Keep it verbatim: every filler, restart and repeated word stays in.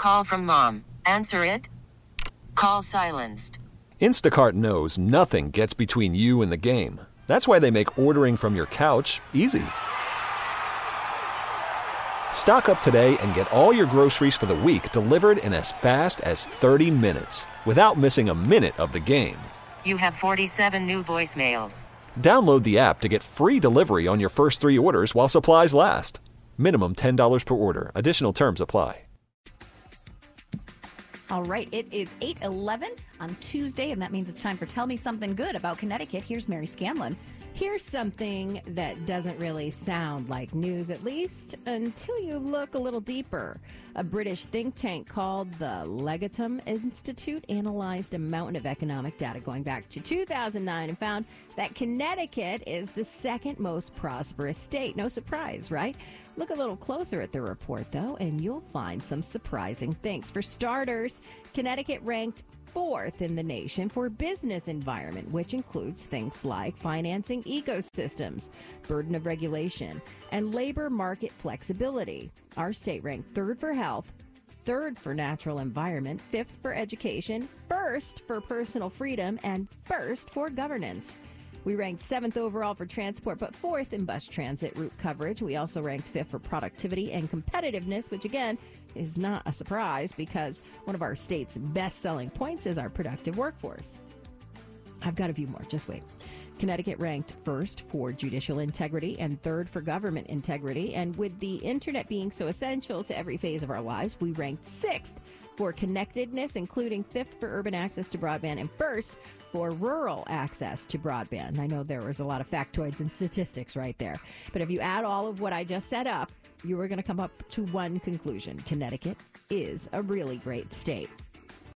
call from mom. Answer it. Call silenced. Instacart knows nothing gets between you and the game. That's why they make ordering from your couch easy. Stock up today and get all your groceries for the week delivered in as fast as thirty minutes without missing a minute of the game. You have forty-seven new voicemails. Download the app to get free delivery on your first three orders while supplies last. Minimum ten dollars per order. Additional terms apply. All right, it is eight eleven on Tuesday, and that means it's time for Tell Me Something Good about Connecticut. Here's Mary Scanlon. Here's something that doesn't really sound like news, at least until you look a little deeper. A British think tank called the Legatum Institute analyzed a mountain of economic data going back to two thousand nine and found that Connecticut is the second most prosperous state. No surprise, right? Look a little closer at the report, though, and you'll find some surprising things. For starters, Connecticut ranked fourth in the nation for business environment, which includes things like financing ecosystems, burden of regulation, and labor market flexibility. Our state ranked third for health, third for natural environment, fifth for education, first for personal freedom, and first for governance. We ranked seventh overall for transport, but fourth in bus transit route coverage. We also ranked fifth for productivity and competitiveness, which again is not a surprise because one of our state's best selling points is our productive workforce. I've got a few more, just wait. Connecticut ranked first for judicial integrity and third for government integrity. And with the internet being so essential to every phase of our lives, we ranked sixth for connectedness, including fifth for urban access to broadband and first for rural access to broadband. I know there was a lot of factoids and statistics right there. But if you add all of what I just set up, you are going to come up to one conclusion. Connecticut is a really great state.